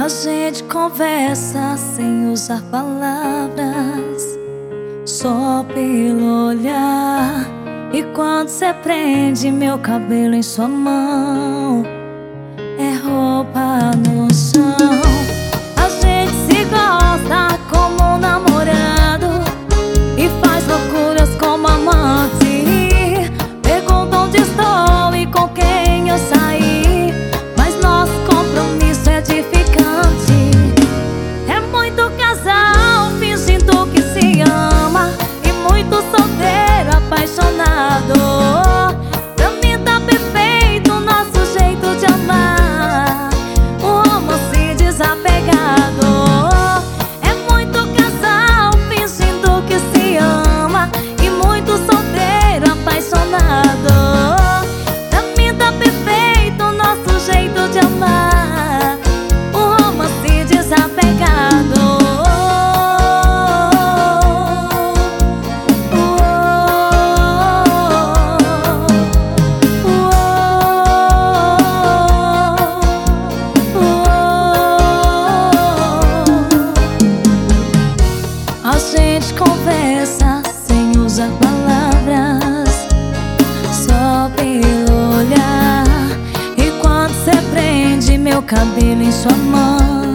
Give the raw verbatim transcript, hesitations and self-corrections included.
A gente conversa sem usar palavras, só pelo olhar. E quando cê prende meu cabelo em sua mão, é roupa no chão. A gente se gosta como um namorado e faz loucuras como amante. Perguntam onde estou e com quem eu saí, mas nosso compromisso é edificante. É muito casal fingindo que se ama e muito solteiro apaixonado. Pra mim tá perfeito o nosso jeito de amar, um romance desapegado. É muito casal fingindo que se ama e muito solteiro apaixonado. Pra mim tá perfeito o nosso jeito de amar, um romance desapegado. A gente conversa sem usar palavras, só pelo olhar. E quando cê prende meu cabelo em sua mão,